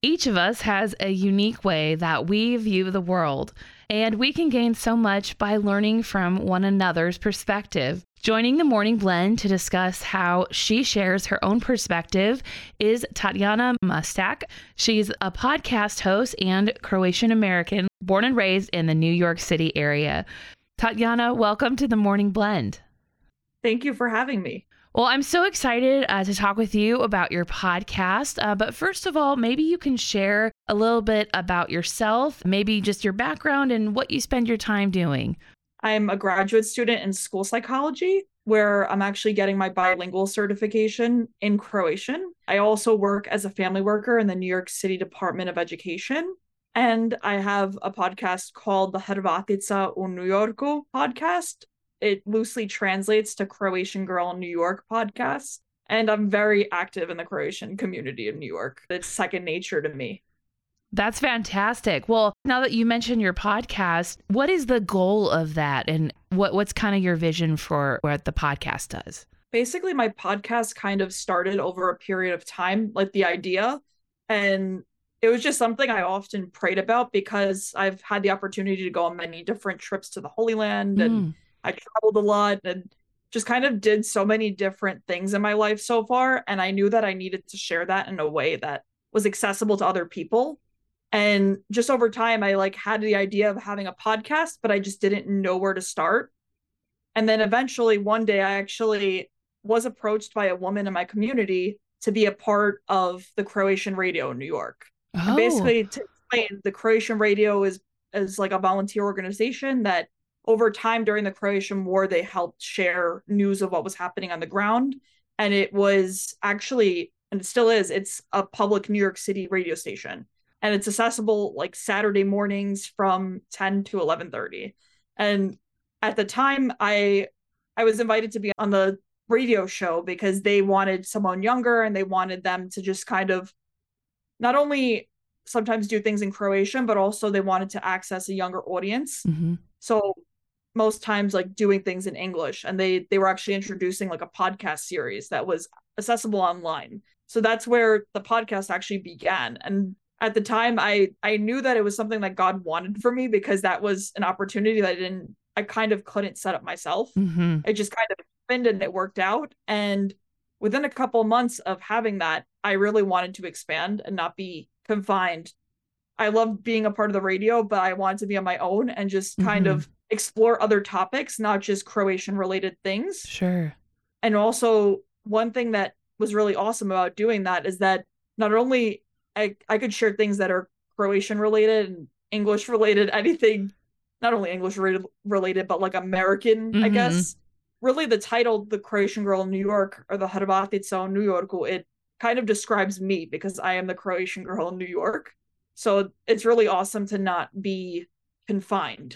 Each of us has a unique way that we view the world, and we can gain so much by learning from one another's perspective. Joining the Morning Blend to discuss how she shares her own perspective is Tatjana Mustak. She's a podcast host and Croatian American, born and raised in the New York City area. Tatjana, welcome to the Morning Blend. Thank you for having me. Well, I'm so excited to talk with you about your podcast. But first of all, maybe you can share a little bit about yourself, maybe just your background and what you spend your time doing. I'm a graduate student in school psychology, where I'm actually getting my bilingual certification in Croatian. I also work as a family worker in the New York City Department of Education. And I have a podcast called the Hrvatica u New Yorku podcast. It loosely translates to Croatian Girl in New York podcast. And I'm very active in the Croatian community of New York. It's second nature to me. That's fantastic. Well, now that you mentioned your podcast, what is the goal of that? And what's kind of your vision for what the podcast does? Basically, my podcast kind of started over a period of time, like the idea. And it was just something I often prayed about because I've had the opportunity to go on many different trips to the Holy Land and I traveled a lot and just kind of did so many different things in my life so far. And I knew that I needed to share that in a way that was accessible to other people. And just over time, I had the idea of having a podcast, but I just didn't know where to start. And then eventually one day I actually was approached by a woman in my community to be a part of the Croatian Radio in New York. Oh. And basically, to explain, the Croatian Radio is like a volunteer organization that over time during the Croatian War, they helped share news of what was happening on the ground. And it was actually, and it still is, it's a public New York City radio station. And it's accessible Saturday mornings from 10 to 11:30. And at the time, I was invited to be on the radio show because they wanted someone younger and they wanted them to just kind of not only sometimes do things in Croatian, but also they wanted to access a younger audience. Mm-hmm. So most times doing things in English, and they were actually introducing a podcast series that was accessible online. So that's where the podcast actually began. And at the time I knew that it was something that God wanted for me because that was an opportunity that I kind of couldn't set up myself. Mm-hmm. It just kind of happened and it worked out. And within a couple of months of having that, I really wanted to expand and not be confined. I loved being a part of the radio, but I wanted to be on my own and just kind of explore other topics, not just Croatian related things. Sure. And also one thing that was really awesome about doing that is that not only I could share things that are Croatian related and English related, anything, not only English related, but American, I guess. Really the title, The Croatian Girl in New York, or the Hrvatica u New Yorku, it kind of describes me because I am the Croatian girl in New York. So it's really awesome to not be confined.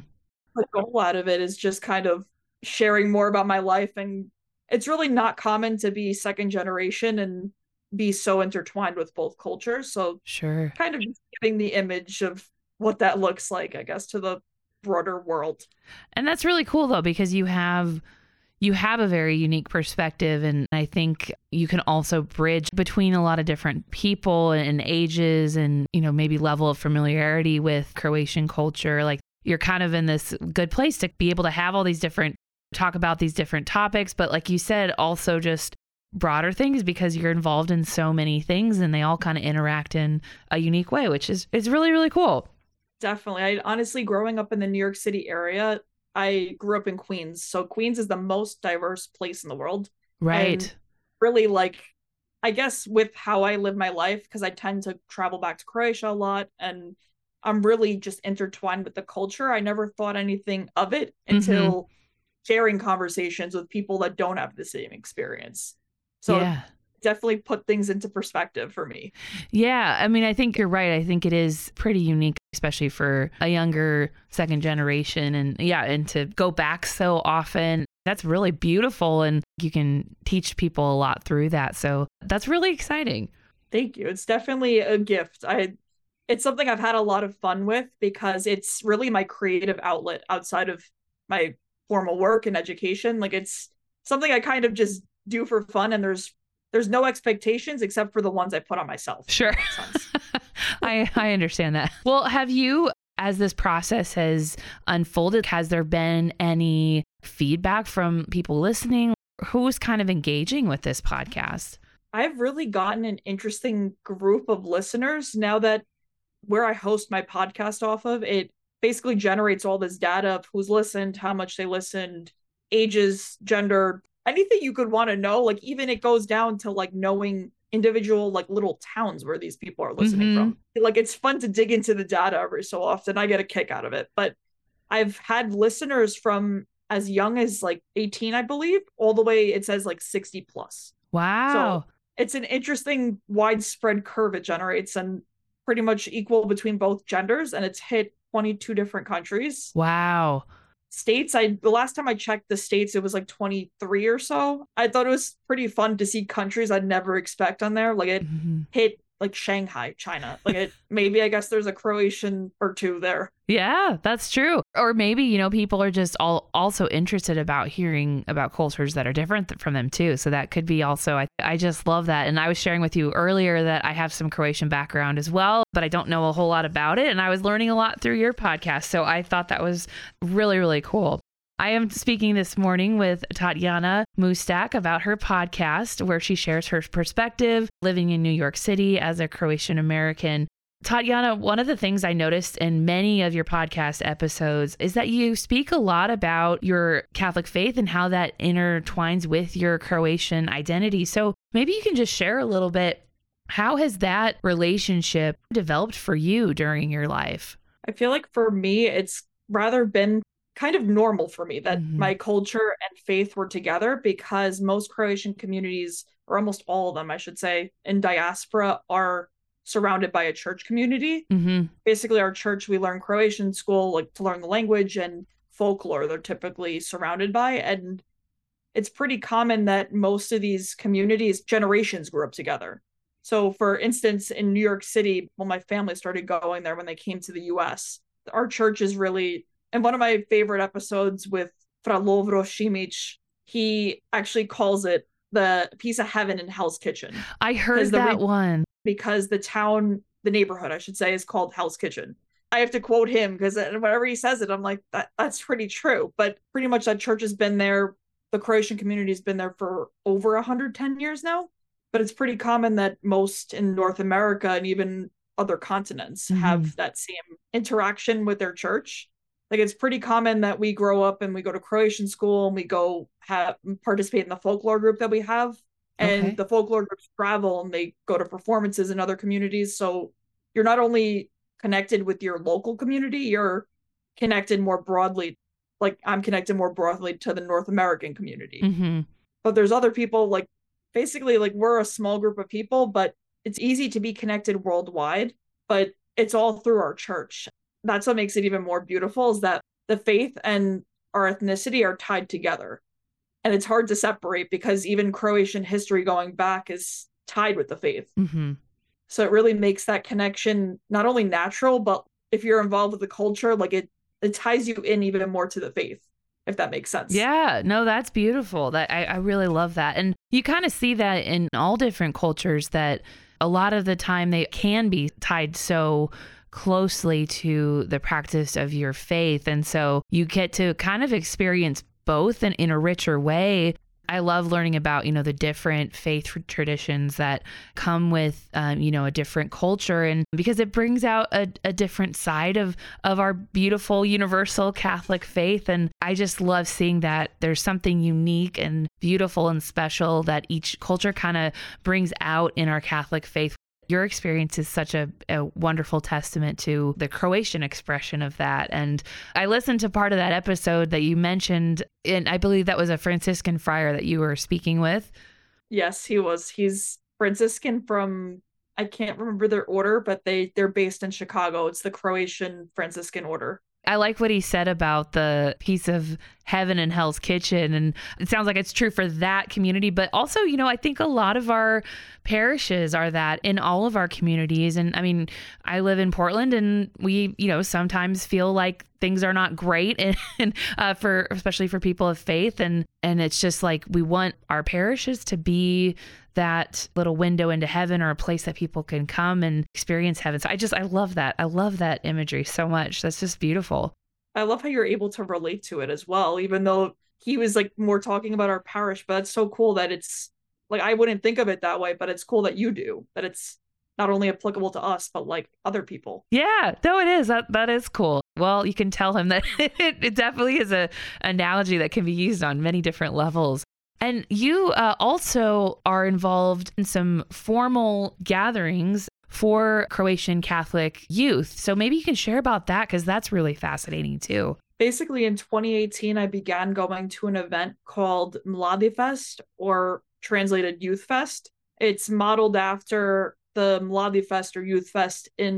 The goal out of it is just kind of sharing more about my life. And it's really not common to be second generation and be so intertwined with both cultures. So sure, kind of just giving the image of what that looks like, I guess, to the broader world. And that's really cool though, because you have a very unique perspective. And I think you can also bridge between a lot of different people and ages and, maybe level of familiarity with Croatian culture. You're kind of in this good place to be able to have all these talk about these different topics. But like you said, also just broader things because you're involved in so many things and they all kind of interact in a unique way, which is really, really cool. Definitely. I honestly, growing up in the New York City area, I grew up in Queens. So Queens is the most diverse place in the world. Right. And really I guess with how I live my life, because I tend to travel back to Croatia a lot and I'm really just intertwined with the culture. I never thought anything of it until sharing conversations with people that don't have the same experience. So yeah. Definitely put things into perspective for me. Yeah. I mean, I think you're right. I think it is pretty unique, especially for a younger second generation. And to go back so often, that's really beautiful. And you can teach people a lot through that. So that's really exciting. Thank you. It's definitely a gift. It's something I've had a lot of fun with because it's really my creative outlet outside of my formal work and education. It's something I kind of just do for fun, and there's no expectations except for the ones I put on myself. Sure. I understand that. Well, have you, as this process has unfolded, has there been any feedback from people listening? Who's kind of engaging with this podcast? I've really gotten an interesting group of listeners now that where I host my podcast off of, it basically generates all this data of who's listened, how much they listened, ages, gender, anything you could want to know. Like even it goes down to like knowing individual like little towns where these people are listening from. Like it's fun to dig into the data every so often. I get a kick out of it. But I've had listeners from as young as like 18, I believe, all the way it says like 60 plus. Wow. So it's an interesting widespread curve it generates and pretty much equal between both genders. And it's hit 22 different countries. Wow. States, the last time I checked the states, it was like 23 or so. I thought it was pretty fun to see countries I'd never expect on there. Like it hit like Shanghai, China. Like it maybe I guess there's a Croatian or two there. Yeah, that's true. Or maybe, you know, people are just also interested about hearing about cultures that are different from them too. So that could be also, I just love that. And I was sharing with you earlier that I have some Croatian background as well, but I don't know a whole lot about it. And I was learning a lot through your podcast. So I thought that was really, really cool. I am speaking this morning with Tatjana Mustak about her podcast, where she shares her perspective living in New York City as a Croatian American. Tatjana, one of the things I noticed in many of your podcast episodes is that you speak a lot about your Catholic faith and how that intertwines with your Croatian identity. So maybe you can just share a little bit. How has that relationship developed for you during your life? I feel like for me, it's rather been kind of normal for me that my culture and faith were together, because most Croatian communities, or almost all of them, I should say, in diaspora are surrounded by a church community. Basically, our church, we learn Croatian school, like to learn the language and folklore they're typically surrounded by. And it's pretty common that most of these communities, generations grew up together. So for instance, in New York City, when my family started going there when they came to the US, our church is really, and one of my favorite episodes with Fra Lovro Šimić, he actually calls it the piece of heaven and Hell's Kitchen. I heard that one. Because the town, the neighborhood, I should say, is called Hell's Kitchen. I have to quote him because whenever he says it, I'm like, that's pretty true. But pretty much that church has been there. The Croatian community has been there for over 110 years now. But it's pretty common that most in North America and even other continents have that same interaction with their church. Like it's pretty common that we grow up and we go to Croatian school and we go participate in the folklore group that we have. And the folklore groups travel and they go to performances in other communities. So you're not only connected with your local community, you're connected more broadly. Like I'm connected more broadly to the North American community. But there's other people, like basically like we're a small group of people, but it's easy to be connected worldwide, but it's all through our church. That's what makes it even more beautiful, is that the faith and our ethnicity are tied together. And it's hard to separate because even Croatian history going back is tied with the faith. So it really makes that connection not only natural, but if you're involved with the culture, like it ties you in even more to the faith, if that makes sense. Yeah, no, that's beautiful. That I really love that. And you kind of see that in all different cultures, that a lot of the time they can be tied so closely to the practice of your faith. And so you get to kind of experience both in a richer way. I love learning about, you know, the different faith traditions that come with, you know, a different culture, and because it brings out a different side of our beautiful universal Catholic faith. And I just love seeing that there's something unique and beautiful and special that each culture kind of brings out in our Catholic faith. Your experience is such a wonderful testament to the Croatian expression of that. And I listened to part of that episode that you mentioned, and I believe that was a Franciscan friar that you were speaking with. Yes, he was. He's Franciscan from, I can't remember their order, but they're based in Chicago. It's the Croatian Franciscan order. I like what he said about the piece of heaven and hell's kitchen. And it sounds like it's true for that community. But also, I think a lot of our parishes are that in all of our communities. And I mean, I live in Portland, and we, sometimes feel like things are not great and especially for people of faith. And it's just like, we want our parishes to be that little window into heaven, or a place that people can come and experience heaven. So I love that. I love that imagery so much. That's just beautiful. I love how you're able to relate to it as well, even though he was like more talking about our parish. But it's so cool that it's like, I wouldn't think of it that way, but it's cool that you do, that it's not only applicable to us, but like other people. Yeah, no, it is. That is cool. Well, you can tell him that it definitely is a analogy that can be used on many different levels. And you also are involved in some formal gatherings for Croatian Catholic youth. So maybe you can share about that, because that's really fascinating too. Basically, in 2018, I began going to an event called Mladi Fest, or translated Youth Fest. It's modeled after the Mladi Fest or Youth Fest in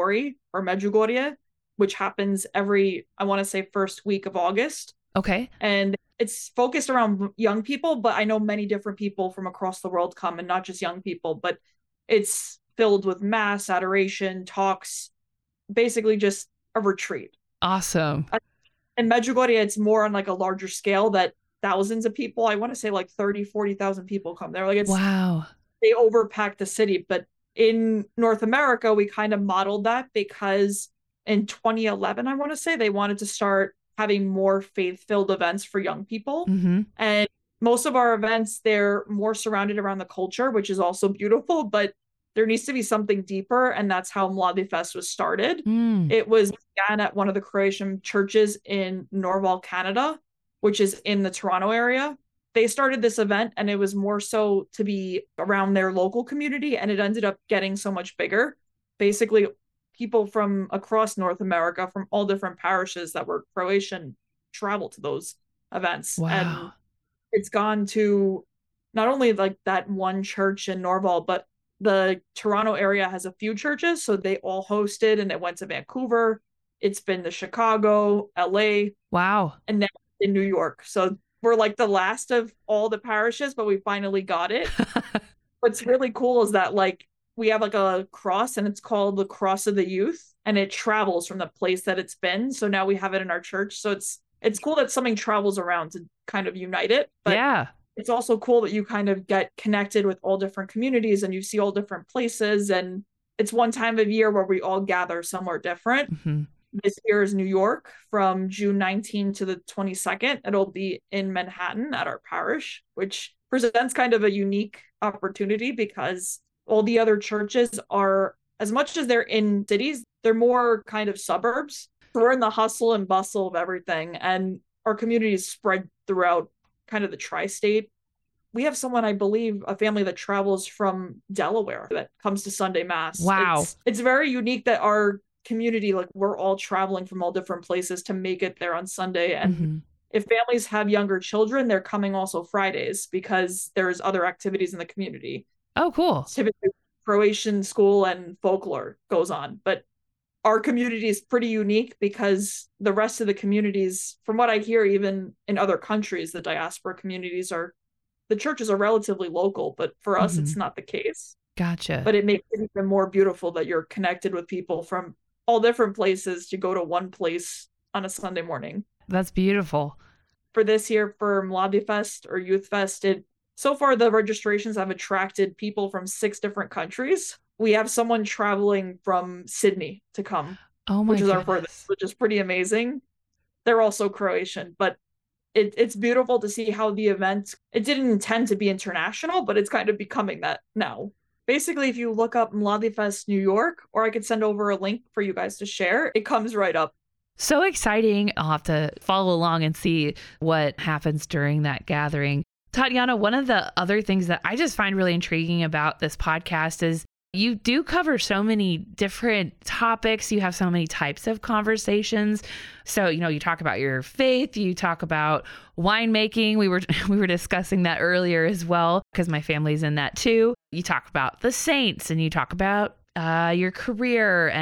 Medjugorje, which happens every, I want to say, first week of August. Okay. And it's focused around young people, but I know many different people from across the world come, and not just young people, but it's filled with mass, adoration, talks, basically just a retreat. Awesome. In Medjugorje, it's more on like a larger scale, that thousands of people, I want to say like 30, 40,000 people come there. Like, it's, wow. They overpack the city. But in North America, we kind of modeled that, because in 2011, I want to say, they wanted to start having more faith-filled events for young people. Mm-hmm. And most of our events, they're more surrounded around the culture, which is also beautiful, but there needs to be something deeper. And that's how Mladi Fest was started. It was began at one of the Croatian churches in Norval, Canada, which is in the Toronto area. They started this event, and it was more so to be around their local community, and it ended up getting so much bigger. Basically, people from across North America, from all different parishes that were Croatian, travel to those events. Wow. And it's gone to not only like that one church in Norval, but the Toronto area has a few churches. So they all hosted, and it went to Vancouver. It's been to Chicago, LA. Wow. And now in New York. So we're like the last of all the parishes, but we finally got it. What's really cool is that like we have like a cross, and it's called the Cross of the Youth, and it travels from the place that it's been. So now we have it in our church. So it's cool that something travels around to kind of unite it. But yeah, it's also cool that you kind of get connected with all different communities, and you see all different places. And it's one time of year where we all gather somewhere different. Mm-hmm. This year is New York from June 19 to the 22nd. It'll be in Manhattan at our parish, which presents kind of a unique opportunity, because all the other churches are, as much as they're in cities, they're more kind of suburbs. So we're in the hustle and bustle of everything, and our community is spread throughout kind of the tri-state. We have someone, I believe, a family that travels from Delaware that comes to Sunday Mass. Wow. It's very unique that our community, like, we're all traveling from all different places to make it there on Sunday. And if families have younger children, they're coming also Fridays, because there's other activities in the community. Oh, cool. Typically Croatian school and folklore goes on. But our community is pretty unique, because the rest of the communities, from what I hear, even in other countries, the diaspora communities the churches are relatively local, but for us, it's not the case. Gotcha. But it makes it even more beautiful that you're connected with people from all different places to go to one place on a Sunday morning. That's beautiful. For this year, for Mladi Fest or Youth Fest, so far the registrations have attracted people from 6 different countries. We have someone traveling from Sydney to come, which is our furthest, which is pretty amazing. They're also Croatian, but it's beautiful to see how the event, it didn't intend to be international, but it's kind of becoming that now. Basically, if you look up Mladi Fest New York, or I could send over a link for you guys to share, it comes right up. So exciting. I'll have to follow along and see what happens during that gathering. Tatiana, one of the other things that I just find really intriguing about this podcast is you do cover so many different topics. You have so many types of conversations. So, you talk about your faith, you talk about winemaking. We were discussing that earlier as well, because my family's in that too. You talk about the saints, and you talk about your career and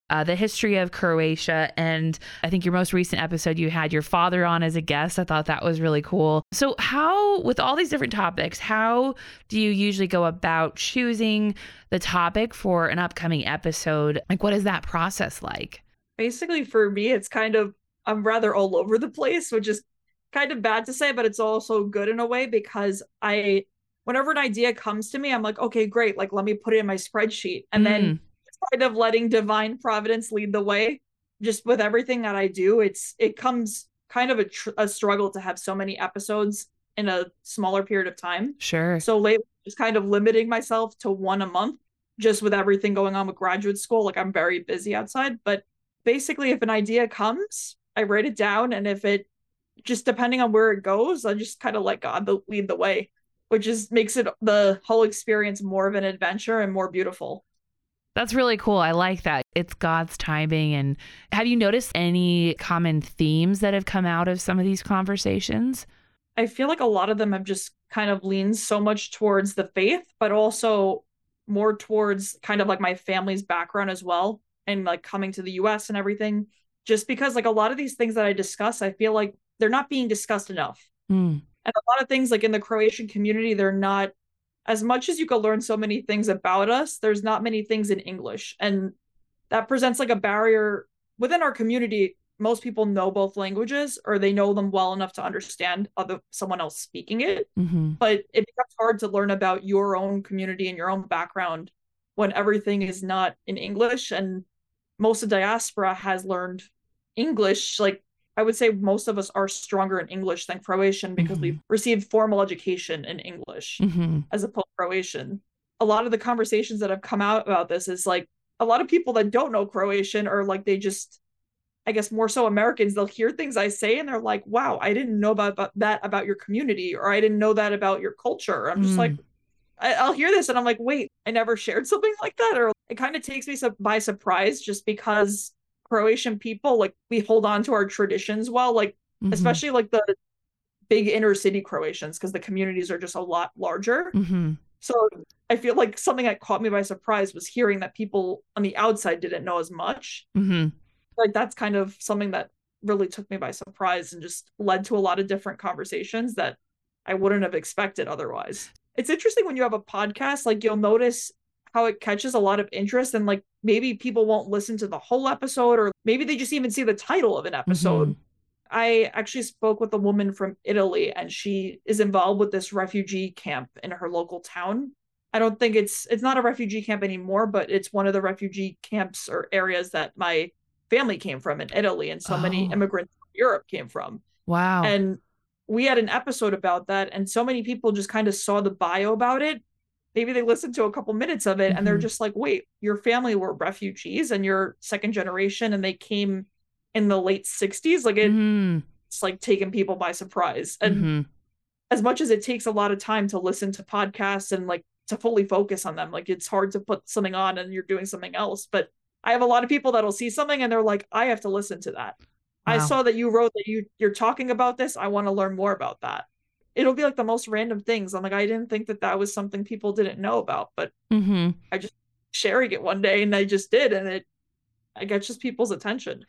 the history of Croatia. And I think your most recent episode, you had your father on as a guest. I thought that was really cool. So how, with all these different topics, how do you usually go about choosing the topic for an upcoming episode? Like, what is that process like? Basically, for me, it's kind of, I'm rather all over the place, which is kind of bad to say, but it's also good in a way because whenever an idea comes to me, I'm like, okay, great. Like, let me put it in my spreadsheet. And then just kind of letting divine providence lead the way. Just with everything that I do, it comes kind of a struggle to have so many episodes in a smaller period of time. Sure. So lately, just kind of limiting myself to one a month, just with everything going on with graduate school. Like, I'm very busy outside, but basically, if an idea comes, I write it down. And if it, just depending on where it goes, I just kind of let God lead the way, which makes it the whole experience more of an adventure and more beautiful. That's really cool. I like that. It's God's timing. And have you noticed any common themes that have come out of some of these conversations? I feel like a lot of them have just kind of leaned so much towards the faith, but also more towards kind of like my family's background as well. And like coming to the US and everything, just because like a lot of these things that I discuss, I feel like they're not being discussed enough. And a lot of things like in the Croatian community, they're not, as much as you could learn so many things about us, there's not many things in English. And that presents like a barrier within our community. Most people know both languages or they know them well enough to understand someone else speaking it. But it becomes hard to learn about your own community and your own background when everything is not in English. And most of diaspora has learned English. Like, I would say most of us are stronger in English than Croatian because we've received formal education in English as opposed to Croatian. A lot of the conversations that have come out about this is like a lot of people that don't know Croatian, or like they just, I guess more so Americans, they'll hear things I say and they're like, wow, I didn't know about that about your community, or I didn't know that about your culture. I'm just like, I'll hear this and I'm like, wait, I never shared something like that. Or it kind of takes me by surprise just because Croatian people, like, we hold on to our traditions well, like especially like the big inner city Croatians, because the communities are just a lot larger. So I feel like something that caught me by surprise was hearing that people on the outside didn't know as much. Like, that's kind of something that really took me by surprise and just led to a lot of different conversations that I wouldn't have expected otherwise. It's interesting when you have a podcast, like you'll notice how it catches a lot of interest, and like maybe people won't listen to the whole episode, or maybe they just even see the title of an episode. I actually spoke with a woman from Italy, and she is involved with this refugee camp in her local town. I don't think it's not a refugee camp anymore, but it's one of the refugee camps or areas that my family came from in Italy, and so many immigrants from Europe came from. Wow. And we had an episode about that, and so many people just kind of saw the bio about it. Maybe they listened to a couple minutes of it and they're just like, wait, your family were refugees and you're second generation and they came in the late 60s. Like it's like taking people by surprise. And as much as it takes a lot of time to listen to podcasts and like to fully focus on them, like it's hard to put something on and you're doing something else. But I have a lot of people that'll see something and they're like, I have to listen to that. Wow. I saw that you wrote that you're talking about this. I want to learn more about that. It'll be like the most random things. I'm like, I didn't think that was something people didn't know about, but I just sharing it one day and I just did. And I get just people's attention.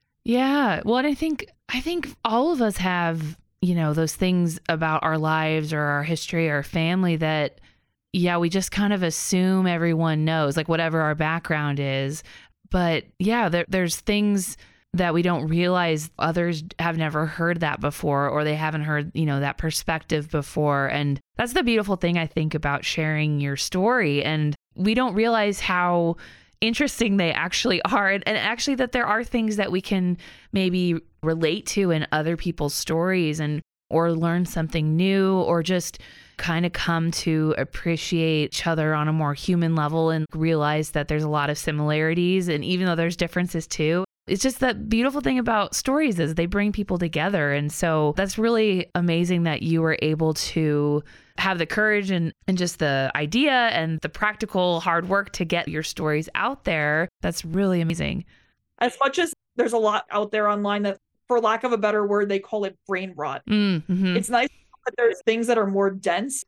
Yeah. Well, and I think all of us have, those things about our lives or our history or family that, we just kind of assume everyone knows, like whatever our background is. But there's things that we don't realize others have never heard that before, or they haven't heard, that perspective before. And that's the beautiful thing, I think, about sharing your story. And we don't realize how interesting they actually are. And actually that there are things that we can maybe relate to in other people's stories, or learn something new, or just kind of come to appreciate each other on a more human level and realize that there's a lot of similarities. And even though there's differences too, it's just that beautiful thing about stories is they bring people together. And so that's really amazing that you were able to have the courage and just the idea and the practical hard work to get your stories out there. That's really amazing. As much as there's a lot out there online that, for lack of a better word, they call it brain rot. It's nice that there's things that are more dense.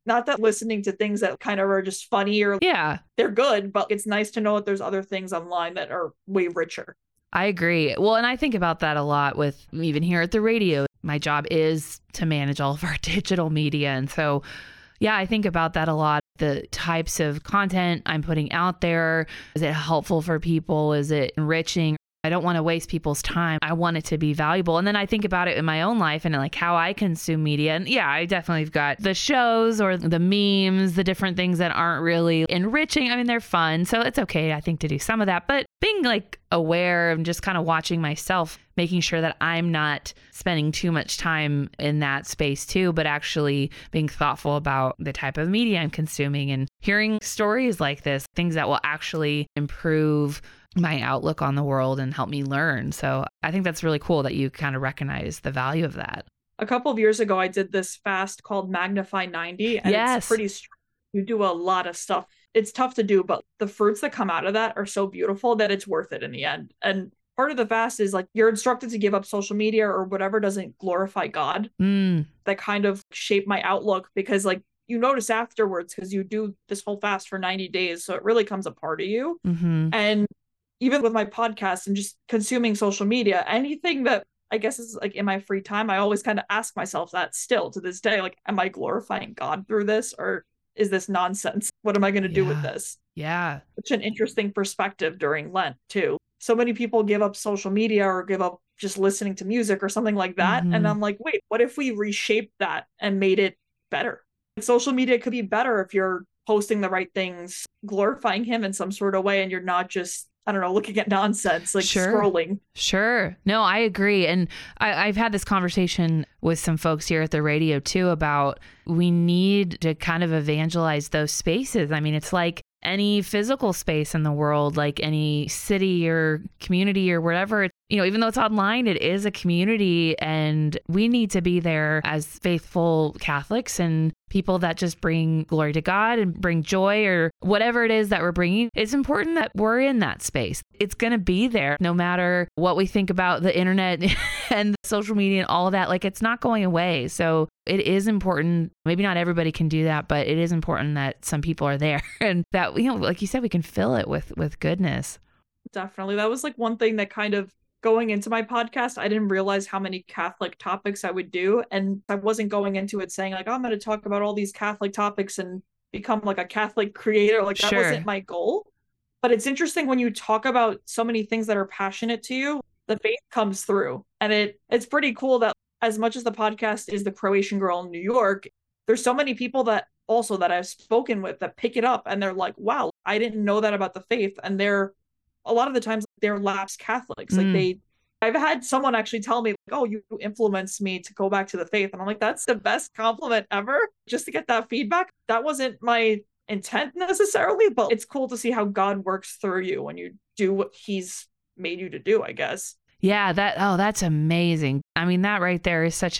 Not that listening to things that kind of are just funny or Yeah, they're good, but it's nice to know that there's other things online that are way richer. I agree. Well, and I think about that a lot with even here at the radio. My job is to manage all of our digital media. And so, yeah, I think about that a lot. The types of content I'm putting out there, is it helpful for people? Is it enriching? I don't want to waste people's time. I want it to be valuable. And then I think about it in my own life and like how I consume media. And yeah, I definitely have got the shows or the memes, the different things that aren't really enriching. I mean, they're fun. So it's okay, I think, to do some of that. But being like aware and just kind of watching myself, making sure that I'm not spending too much time in that space too, but actually being thoughtful about the type of media I'm consuming and hearing stories like this, things that will actually improve my outlook on the world and help me learn. So I think that's really cool that you kind of recognize the value of that. A couple of years ago, I did this fast called Magnify 90, and Yes. it's pretty strict. You do a lot of stuff. It's tough to do, but the fruits that come out of that are so beautiful that it's worth it in the end. And part of the fast is like you're instructed to give up social media or whatever doesn't glorify God. That kind of shaped my outlook because like you notice afterwards because you do this whole fast for 90 days. So it really comes a part of you. Mm-hmm. And even with my podcast and just consuming social media, anything that I guess is like in my free time, I always kind of ask myself that still to this day, like, am I glorifying God through this or is this nonsense? What am I going to do with this? Yeah. Such an interesting perspective during Lent too. So many people give up social media or give up just listening to music or something like that. Mhm. And I'm like, wait, what if we reshaped that and made it better? Social media could be better if you're posting the right things, glorifying him in some sort of way, and you're not just, I don't know, looking at nonsense, like Sure. scrolling. Sure. No, I agree. And I've had this conversation with some folks here at the radio too about we need to kind of evangelize those spaces. I mean, it's like any physical space in the world, like any city or community or whatever, you know, even though it's online, it is a community and we need to be there as faithful Catholics and people that just bring glory to God and bring joy or whatever it is that we're bringing. It's important that we're in that space. It's going to be there no matter what we think about the internet and social media and all of that. Like it's not going away. So it is important. Maybe not everybody can do that, but it is important that some people are there and that, you know, like you said, we can fill it with goodness. Definitely. That was like one thing that kind of going into my podcast, I didn't realize how many Catholic topics I would do. And I wasn't going into it saying like, oh, I'm going to talk about all these Catholic topics and become like a Catholic creator. Like that Sure. wasn't my goal. But it's interesting when you talk about so many things that are passionate to you, the faith comes through. And it's pretty cool that as much as the podcast is the Croatian Girl in New York, there's so many people that also that I've spoken with that pick it up and they're like, wow, I didn't know that about the faith. And they're a lot of the times they're lapsed Catholics. Like I've had someone actually tell me, like, oh, you influenced me to go back to the faith. And I'm like, that's the best compliment ever. Just to get that feedback. That wasn't my intent necessarily, but it's cool to see how God works through you when you do what he's made you to do, I guess. Yeah, that's amazing. I mean, that right there is such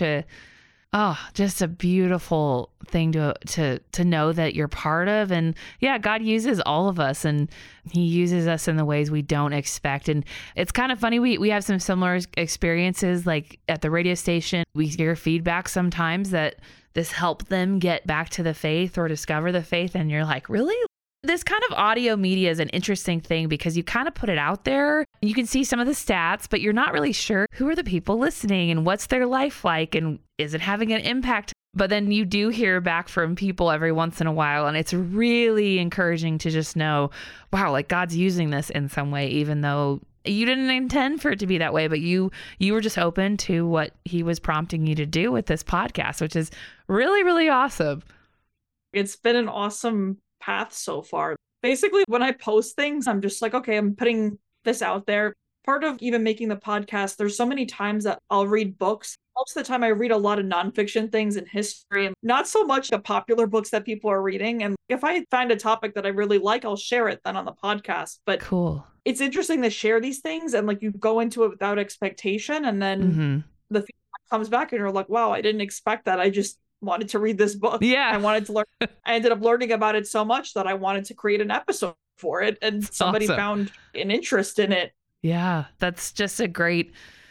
just a beautiful thing to know that you're part of. And yeah, God uses all of us and he uses us in the ways we don't expect. And it's kind of funny. We have some similar experiences like at the radio station. We hear feedback sometimes that this helped them get back to the faith or discover the faith. And you're like, really? This kind of audio media is an interesting thing because you kind of put it out there. You can see some of the stats, but you're not really sure who are the people listening and what's their life like and is it having an impact? But then you do hear back from people every once in a while. And it's really encouraging to just know, wow, like God's using this in some way, even though you didn't intend for it to be that way, but you were just open to what he was prompting you to do with this podcast, which is really, really awesome. It's been an awesome path so far. Basically, when I post things, I'm just like, okay, I'm putting this out there. Part of even making the podcast, there's so many times that I'll read books. Most of the time I read a lot of nonfiction things in history and not so much the popular books that people are reading. And if I find a topic that I really like, I'll share it then on the podcast. But cool. It's interesting to share these things and like you go into it without expectation and then the feedback comes back and you're like, wow, I didn't expect that. I just wanted to read this book. Yeah. I wanted to learn. I ended up learning about it so much that I wanted to create an episode for it. And somebody awesome. Found an interest in it. Yeah, that's just a great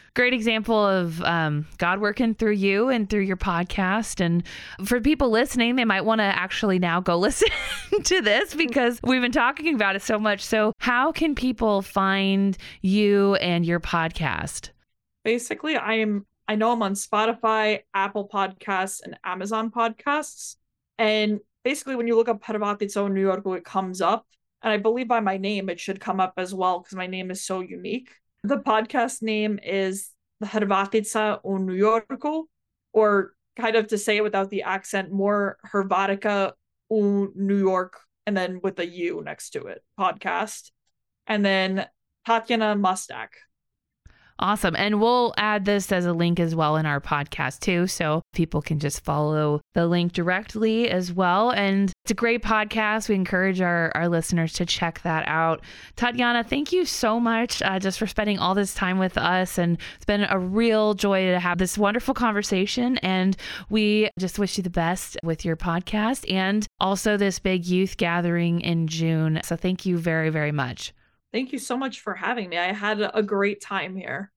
great example of God working through you and through your podcast. And for people listening, they might want to actually now go listen to this because we've been talking about it so much. So how can people find you and your podcast? Basically, I know I'm on Spotify, Apple Podcasts, and Amazon Podcasts. And basically, when you look up Hrvatitsa New York, it comes up. And I believe by my name, it should come up as well because my name is so unique. The podcast name is the Hrvatica u New Yorku, or kind of to say it without the accent, more Hrvatica u New York, and then with a U next to it, podcast. And then Tatjana Mustak. Awesome. And we'll add this as a link as well in our podcast too. So people can just follow the link directly as well. And it's a great podcast. We encourage our listeners to check that out. Tatjana, thank you so much just for spending all this time with us. And it's been a real joy to have this wonderful conversation. And we just wish you the best with your podcast and also this big youth gathering in June. So thank you very, very much. Thank you so much for having me. I had a great time here.